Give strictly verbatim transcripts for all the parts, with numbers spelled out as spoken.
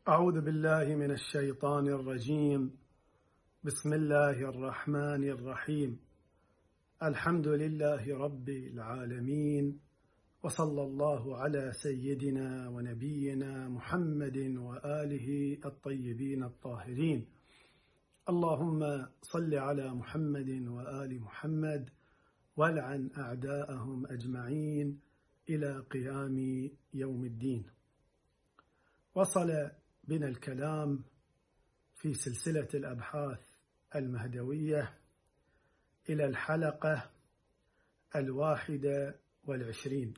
أعوذ بالله من الشيطان الرجيم. بسم الله الرحمن الرحيم. الحمد لله رب العالمين، وصلى الله على سيدنا ونبينا محمد وآله الطيبين الطاهرين. اللهم صل على محمد وآل محمد والعن أعداءهم أجمعين إلى قيام يوم الدين. وصل بنا الكلام في سلسلة الأبحاث المهدوية إلى الحلقة الواحدة والعشرين،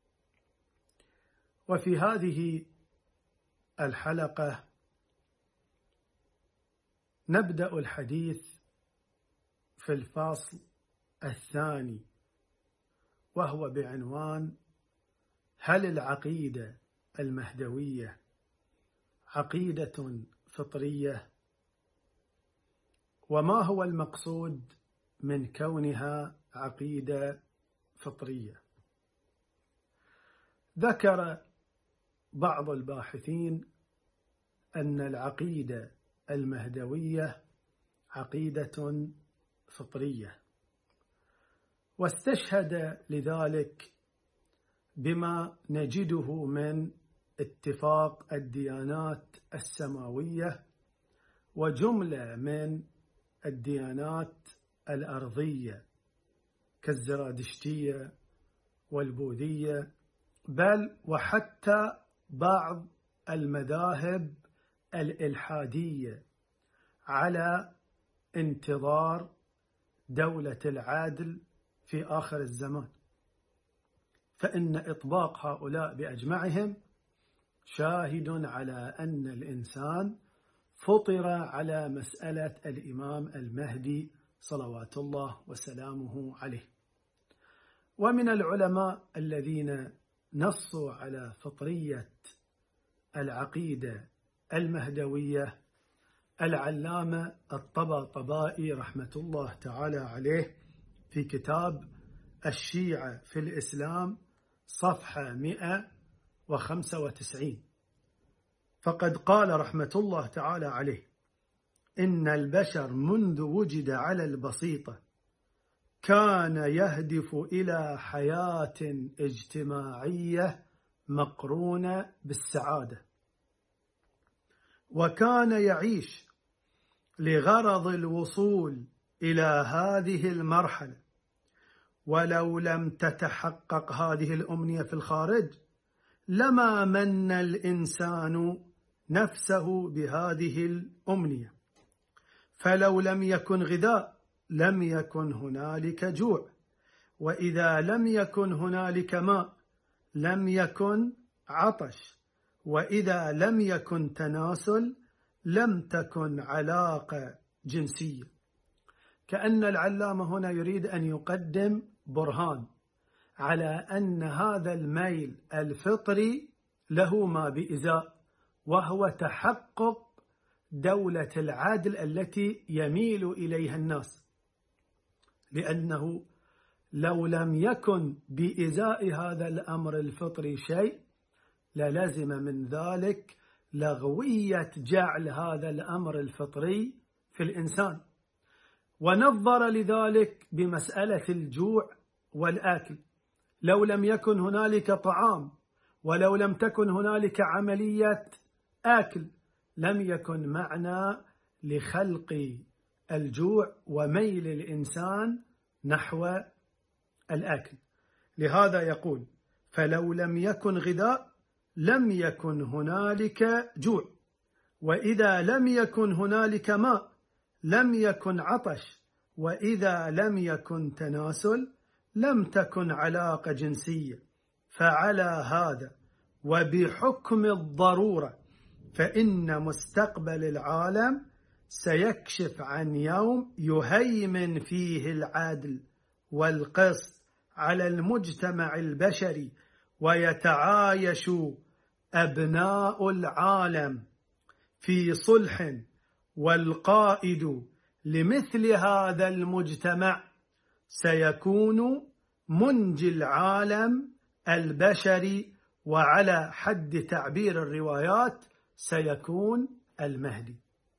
وفي هذه الحلقة نبدأ الحديث في الفصل الثاني، وهو بعنوان: هل العقيدة المهدوية عقيدة فطرية؟ وما هو المقصود من كونها عقيدة فطرية؟ ذكر بعض الباحثين أن العقيدة المهدوية عقيدة فطرية، واستشهد لذلك بما نجده من اتفاق الديانات السماوية وجملة من الديانات الأرضية كالزرادشتية والبوذية، بل وحتى بعض المذاهب الإلحادية، على انتظار دولة العدل في آخر الزمان. فإن إطباق هؤلاء بأجمعهم شاهد على أن الإنسان فطر على مسألة الإمام المهدي صلوات الله وسلامه عليه. ومن العلماء الذين نصوا على فطرية العقيدة المهدوية العلامة الطباطبائي رحمة الله تعالى عليه في كتاب الشيعة في الإسلام صفحة مئة وخمسة وتسعين، فقد قال رحمة الله تعالى عليه: إن البشر منذ وجد على البسيطة كان يهدف إلى حياة اجتماعية مقرونة بالسعادة، وكان يعيش لغرض الوصول إلى هذه المرحلة، ولو لم تتحقق هذه الأمنية في الخارج لما من الإنسان نفسه بهذه الأمنية. فلو لم يكن غذاء لم يكن هنالك جوع، وإذا لم يكن هنالك ماء لم يكن عطش، وإذا لم يكن تناسل لم تكن علاقة جنسية. كأن العلامة هنا يريد أن يقدم برهان على أن هذا الميل الفطري له ما بإزاء، وهو تحقق دولة العدل التي يميل إليها الناس، لأنه لو لم يكن بإزاء هذا الأمر الفطري شيء للزم من ذلك لغوية جعل هذا الأمر الفطري في الإنسان، ونظر لذلك بمسألة الجوع والآكل. لو لم يكن هنالك طعام ولو لم تكن هنالك عملية آكل لم يكن معنى لخلق الجوع وميل الإنسان نحو الآكل. لهذا يقول: فلو لم يكن غذاء لم يكن هنالك جوع، وإذا لم يكن هنالك ماء لم يكن عطش، وإذا لم يكن تناسل لم تكن علاقة جنسية. فعلى هذا وبحكم الضرورة فإن مستقبل العالم سيكشف عن يوم يهيمن فيه العدل والقسط على المجتمع البشري، ويتعايش أبناء العالم في صلح، والقائد لمثل هذا المجتمع سيكون منجي العالم البشري، وعلى حد تعبير الروايات سيكون المهدي.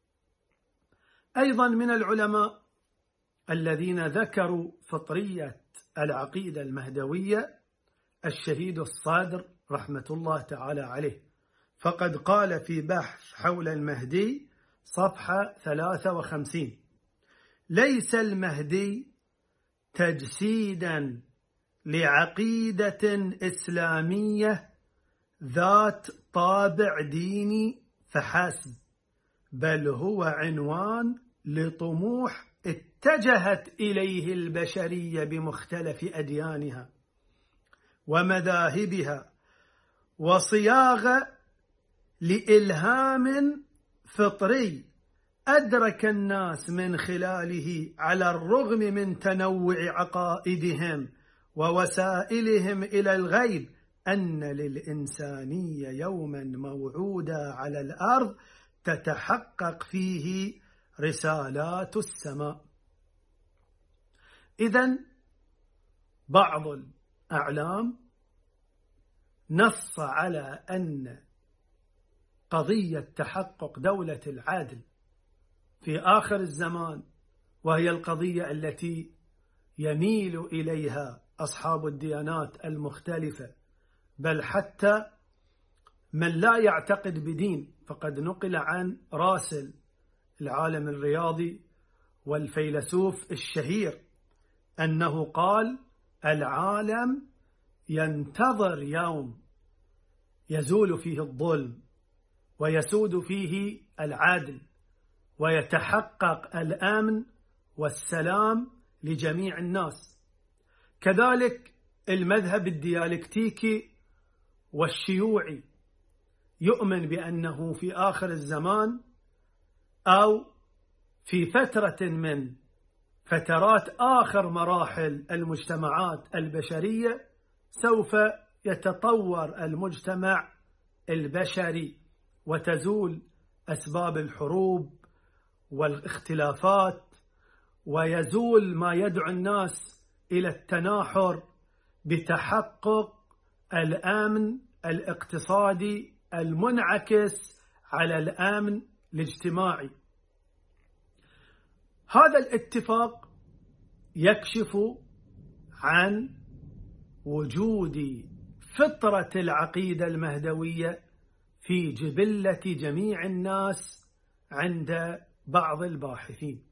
أيضا من العلماء الذين ذكروا فطرية العقيدة المهدوية الشهيد الصادر رحمة الله تعالى عليه، فقد قال في بحث حول المهدي صفحة ثلاثة وخمسين: ليس المهدي تجسيدا لعقيدة إسلامية ذات طابع ديني فحسب، بل هو عنوان لطموح اتجهت إليه البشرية بمختلف أديانها ومذاهبها، وصياغة لإلهام فطري أدرك الناس من خلاله على الرغم من تنوع عقائدهم ووسائلهم إلى الغيب أن للإنسانية يوما موعودا على الأرض تتحقق فيه رسالات السماء. إذن بعض الأعلام نص على أن قضية تحقق دولة العدل في آخر الزمان، وهي القضية التي يميل إليها أصحاب الديانات المختلفة، بل حتى من لا يعتقد بدين، فقد نقل عن راسل العالم الرياضي والفيلسوف الشهير أنه قال: العالم ينتظر يوم يزول فيه الظلم ويسود فيه العدل ويتحقق الأمن والسلام لجميع الناس. كذلك المذهب الديالكتيكي والشيوعي يؤمن بأنه في آخر الزمان أو في فترة من فترات آخر مراحل المجتمعات البشرية سوف يتطور المجتمع البشري وتزول أسباب الحروب والاختلافات، ويزول ما يدعو الناس إلى التناحر بتحقق الأمن الاقتصادي المنعكس على الأمن الاجتماعي. هذا الاتفاق يكشف عن وجود فطرة العقيدة المهدوية في جبلة جميع الناس عند بعض الباحثين.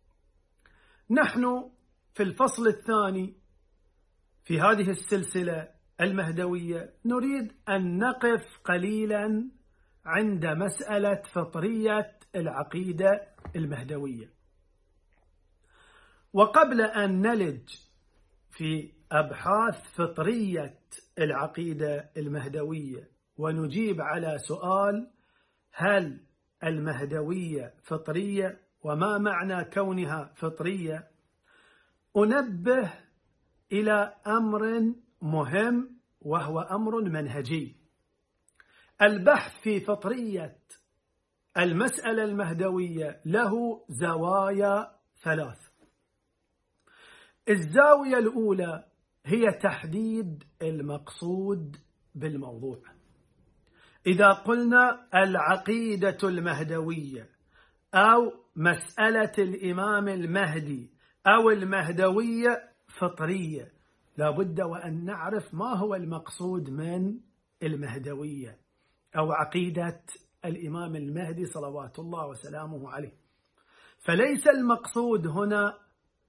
نحن في الفصل الثاني في هذه السلسلة المهدوية نريد أن نقف قليلا عند مسألة فطرية العقيدة المهدوية. وقبل أن نلج في أبحاث فطرية العقيدة المهدوية ونجيب على سؤال هل المهدوية فطرية وما معنى كونها فطرية، أنبه إلى أمر مهم وهو أمر منهجي. البحث في فطرية المسألة المهدوية له زوايا ثلاث. الزاوية الأولى هي تحديد المقصود بالموضوع. إذا قلنا العقيدة المهدوية أو مسألة الإمام المهدي أو المهدوية فطرية، لابد وأن نعرف ما هو المقصود من المهدوية أو عقيدة الإمام المهدي صلوات الله وسلامه عليه. فليس المقصود هنا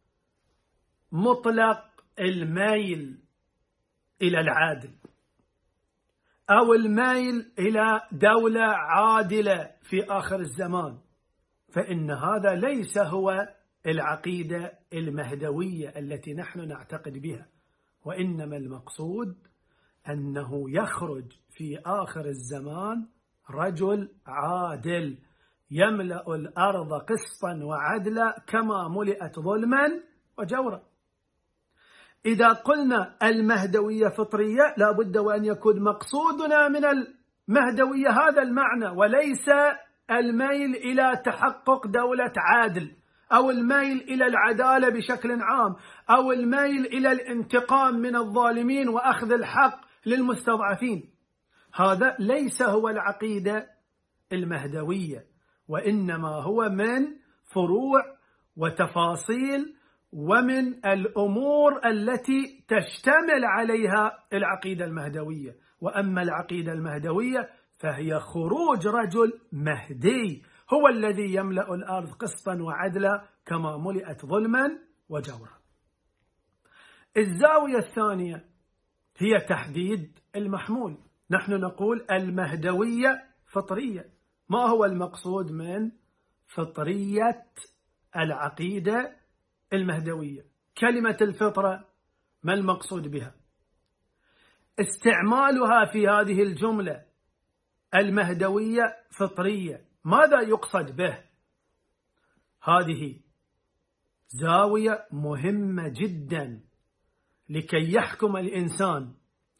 مطلق الميل إلى العادل أو الميل إلى دولة عادلة في آخر الزمان، فإن هذا ليس هو العقيدة المهدوية التي نحن نعتقد بها، وإنما المقصود أنه يخرج في آخر الزمان رجل عادل يملأ الأرض قسطا وعدلا كما ملئت ظلما وجورا. إذا قلنا المهدوية فطرية لابد وأن يكون مقصودنا من المهدوية هذا المعنى، وليس الميل إلى تحقق دولة عادل أو الميل إلى العدالة بشكل عام أو الميل إلى الانتقام من الظالمين وأخذ الحق للمستضعفين. هذا ليس هو العقيدة المهدوية، وإنما هو من فروع وتفاصيل ومن الأمور التي تشتمل عليها العقيدة المهدوية. وأما العقيدة المهدوية فهي خروج رجل مهدي هو الذي يملأ الأرض قسطا وعدلا كما ملئت ظلما وجورا. الزاوية الثانية هي تحديد المحمول. نحن نقول المهدوية فطرية. ما هو المقصود من فطرية العقيدة المهدوية؟ كلمة الفطرة ما المقصود بها؟ استعمالها في هذه الجملة المهدوية فطرية، ماذا يقصد به؟ هذه زاوية مهمة جدا لكي يحكم الإنسان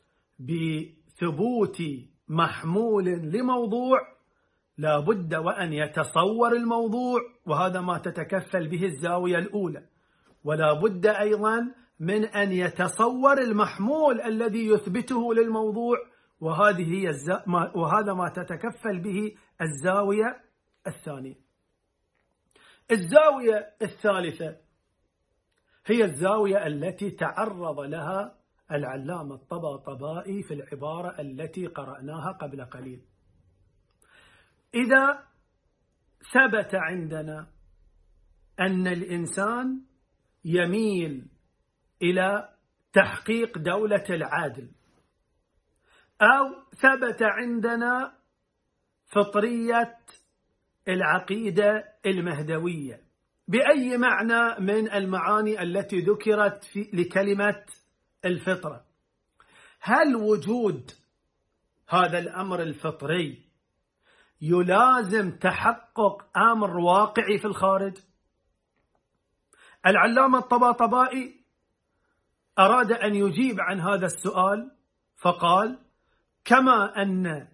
بثبوت محمول لموضوع لا بد وأن يتصور الموضوع، وهذا ما تتكفل به الزاوية الأولى، ولا بد أيضا من أن يتصور المحمول الذي يثبته للموضوع، وهذه هي الز... وهذا ما تتكفل به الزاوية الثانية. الزاوية الثالثة هي الزاوية التي تعرض لها العلامة الطباطبائي في العبارة التي قرأناها قبل قليل. إذا ثبت عندنا أن الإنسان يميل إلى تحقيق دولة العدل، أو ثبت عندنا فطرية العقيدة المهدوية بأي معنى من المعاني التي ذكرت في لكلمة الفطرة، هل وجود هذا الأمر الفطري يلازم تحقق أمر واقعي في الخارج؟ العلامة الطباطبائي أراد أن يجيب عن هذا السؤال فقال: كما أن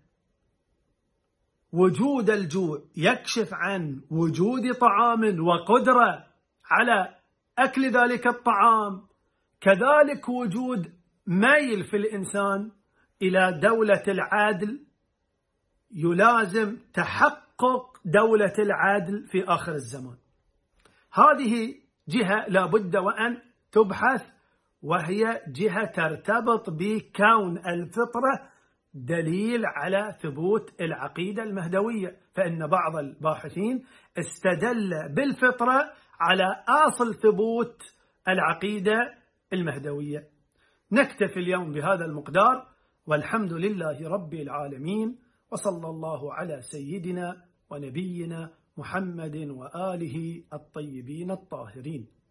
وجود الجوع يكشف عن وجود طعام وقدرة على أكل ذلك الطعام، كذلك وجود ميل في الإنسان إلى دولة العدل يلازم تحقق دولة العدل في آخر الزمان. هذه جهة لا بد وأن تبحث، وهي جهة ترتبط بكون الفطرة دليل على ثبوت العقيدة المهدوية، فإن بعض الباحثين استدل بالفطرة على أصل ثبوت العقيدة المهدوية. نكتفي اليوم بهذا المقدار، والحمد لله رب العالمين، وصلى الله على سيدنا ونبينا محمد وآله الطيبين الطاهرين.